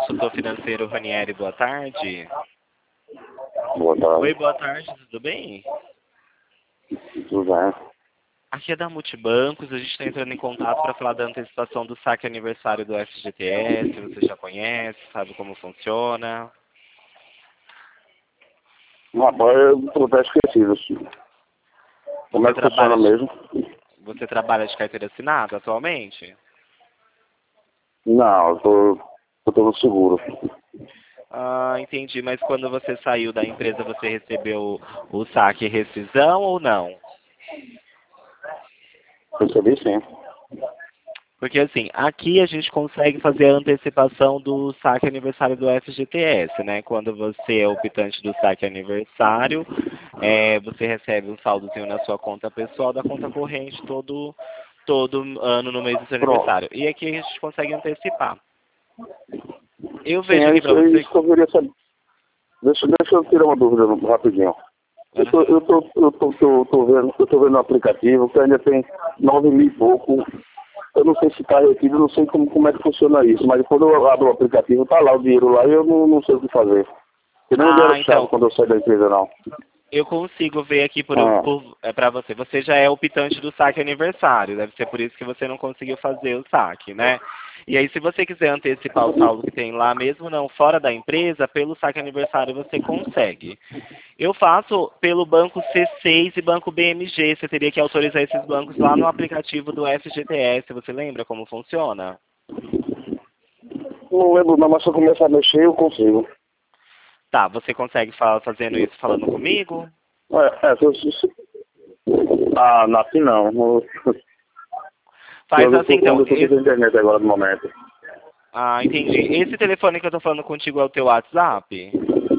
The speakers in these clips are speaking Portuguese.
consultor financeiro Ranieri, boa tarde. Boa tarde. Oi, boa tarde, tudo bem? Tudo bem? Aqui é da Multibancos, a gente está entrando em contato para falar da antecipação do saque aniversário do FGTS, você já conhece, sabe como funciona? Rapaz, eu tô até esquecido. Como é que funciona mesmo? Você trabalha de carteira assinada atualmente? Não, eu tô no seguro. Ah, entendi, mas quando você saiu da empresa, você recebeu o saque e rescisão ou não? Recebi sim. Porque assim, aqui a gente consegue fazer a antecipação do saque aniversário do FGTS, né? Quando você é optante do saque aniversário, você recebe um saldozinho na sua conta pessoal da conta corrente todo ano no mês do seu aniversário. E aqui a gente consegue antecipar. Eu vejo aqui pra você... Isso que eu queria saber. Deixa eu tirar uma dúvida rapidinho. Eu tô vendo no aplicativo que ainda tem 9 mil e pouco. Eu não sei se está retido, eu não sei como é que funciona isso, mas quando eu abro o aplicativo, tá lá o dinheiro lá e eu não sei o que fazer. Eu não deram chave quando eu saio da empresa, não. Eu consigo ver aqui para você. Você já é optante do saque aniversário. Deve ser por isso que você não conseguiu fazer o saque, né? E aí, se você quiser antecipar o saldo que tem lá, mesmo não fora da empresa, pelo saque aniversário você consegue. Eu faço pelo banco C6 e banco BMG. Você teria que autorizar esses bancos lá no aplicativo do FGTS. Você lembra como funciona? Não lembro não, mas se eu começar a mexer, eu consigo. Tá, você consegue fazendo isso falando comigo? Aqui não. Faz assim então. Eu tô na internet agora no momento. Ah, entendi. Esse telefone que eu tô falando contigo é o teu WhatsApp?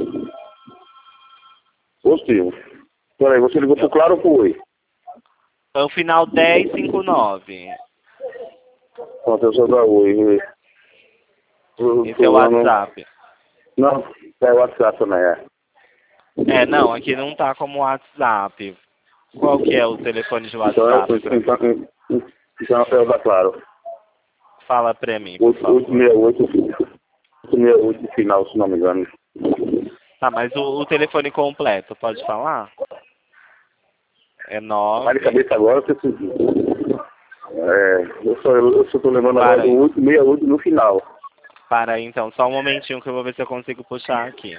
Positivo. Peraí, você ligou pro Claro ou pro Oi? É o final 1059. Pronto, eu sou da Oi. Esse é o WhatsApp. Não, é o WhatsApp também, Não, aqui não tá como WhatsApp. Qual que é o telefone de WhatsApp? Então é o da Claro. Fala pra mim, por favor. 868 de final, se não me engano. Tá, mas o telefone completo, pode falar? É 9... Vai de cabeça agora, você eu só tô lembrando agora do 868 no final. Para aí então, só um momentinho que eu vou ver se eu consigo puxar aqui.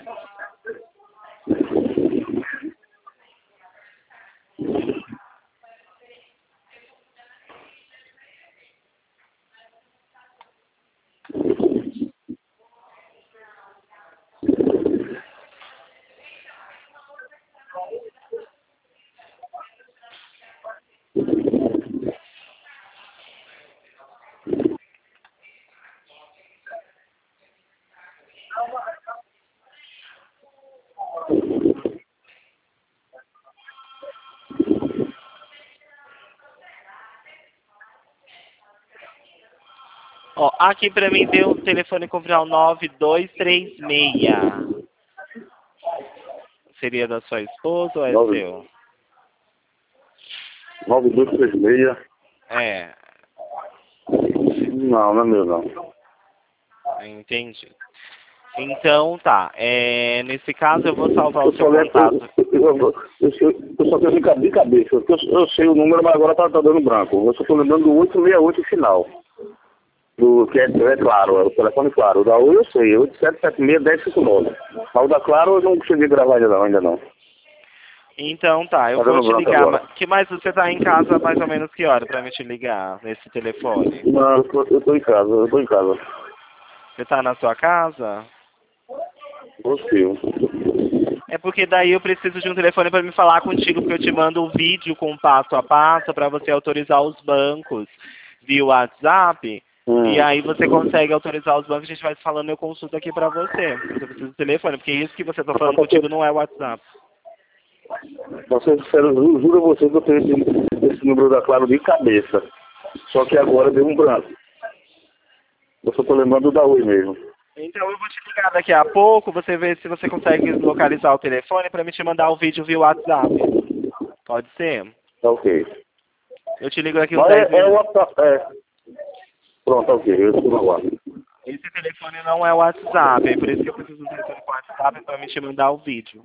Ó, aqui pra mim deu o telefone comprar o 9236. Seria da sua esposa ou é seu? 9236? É. Não é meu não. Entendi. Então tá. Nesse caso eu vou salvar o seu contato. Eu só tenho de cabeça. Eu sei o número, mas agora tá dando branco. Eu só tô lembrando do 868 final. Que é Claro, é o telefone Claro. O da Oi eu sei, 8776-1059. Mas o da Claro eu não cheguei a gravar ainda não. Então tá, eu vou te ligar. Que mais você tá em casa mais ou menos que hora pra me te ligar nesse telefone? Não, eu tô em casa, Você tá na sua casa? Possível. É porque daí eu preciso de um telefone para me falar contigo, porque eu te mando um vídeo com passo a passo para você autorizar os bancos via WhatsApp. E aí você consegue autorizar os bancos, a gente vai se falando, eu consulto aqui para você. Você precisa do telefone, porque isso que você tá falando contigo não é o WhatsApp. Eu juro a você que eu tenho esse número da Claro de cabeça. Só que agora deu um branco. Eu só tô lembrando da Oi mesmo. Então eu vou te ligar daqui a pouco, você vê se você consegue localizar o telefone para me te mandar o vídeo via WhatsApp. Pode ser? Tá ok. Eu te ligo daqui uns 10 minutos. Pronto, ok, eu estou no aguardo. Esse telefone não é o WhatsApp, é por isso que eu preciso do telefone com o WhatsApp para me te mandar o vídeo.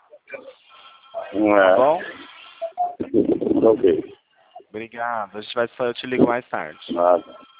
Tá bom? Ok. Obrigado. A gente vai, eu te ligo mais tarde. Nada.